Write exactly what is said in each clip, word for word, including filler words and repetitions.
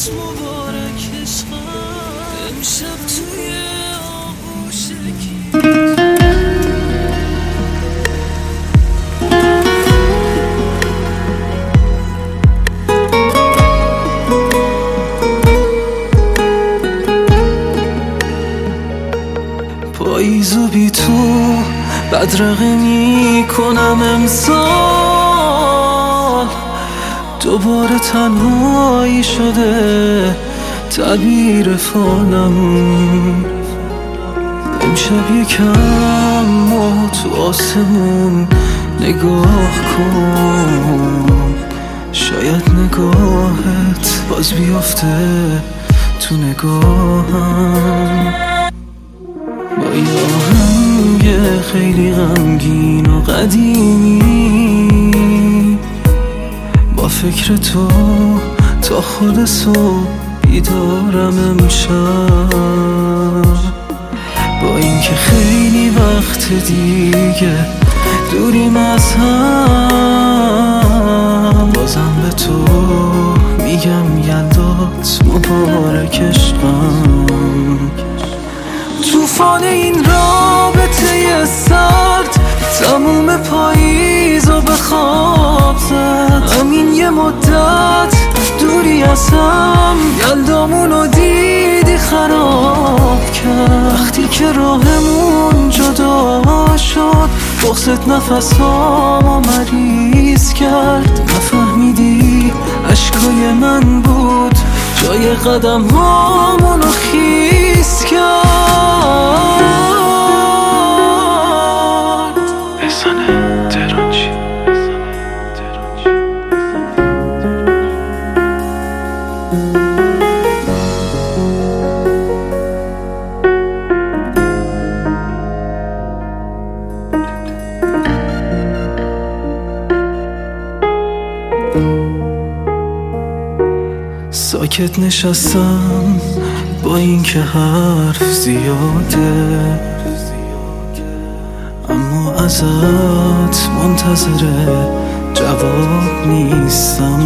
مبارک عشقم امشب توی آغوشکی پاییزو بی تو بدرقه می کنم امسال، دوباره تنهایی شده تعبیر فانم. امشب یکم ماه تو آسمون نگاه کن، شاید نگاهت باز بیافته تو نگاهم. با یه آهنگ خیلی غمگین و قدیمی، با فکر تو تا خود صبح بیدارم امشب. با اینکه خیلی وقت دیگه دوریم از هم، بازم به تو میگم یلدات مبارک عشقم. توفان این رابطه سرد تموم پاییز و به خواب زد. همین یه مدت دوری از هم یلدامونو دیدی خراب کرد. وقتی که راهمون جدا شد بغضت نفسامو مریض کرد. نفهمیدی اشکای من بود جای قدم هامونو خیس کرد. بزنه ترانچی ساکت نشستم با اینکه حرف زیاده، اما ازت منتظر جواب نیستم.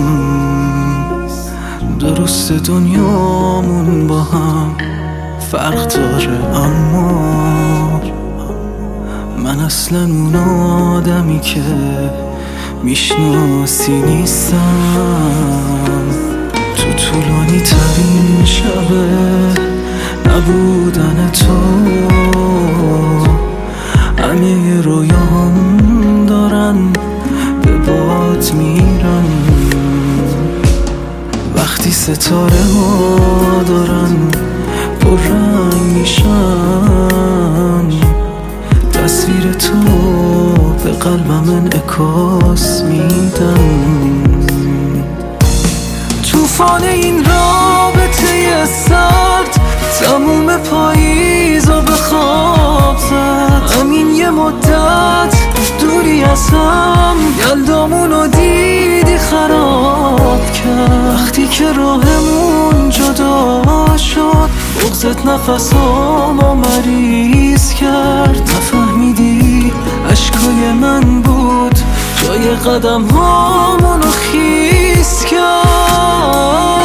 درست دنیامون با هم فرق داره، اما من اصلا اون آدمی که میشناسی نیستم. تو طولانی ترین شبه نبودن تو همه رویام دارن به باد میرن. وقتی ستاره ها دارن پررنگ میشن، تصویر تو به قلبم انعکاس میدن. توفان این رابطه سرد تموم پاییز و به خواب زد. همین یه مدت دوری از هم یلدامونو دیدی خراب کرد. وقتی که راهمون جدا شد بغضت نفسامو مریض کرد. نفهمیدی اشکای من بود جای قدم هامونو خیس کرد.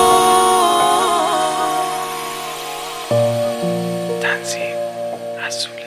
تنظیم رسول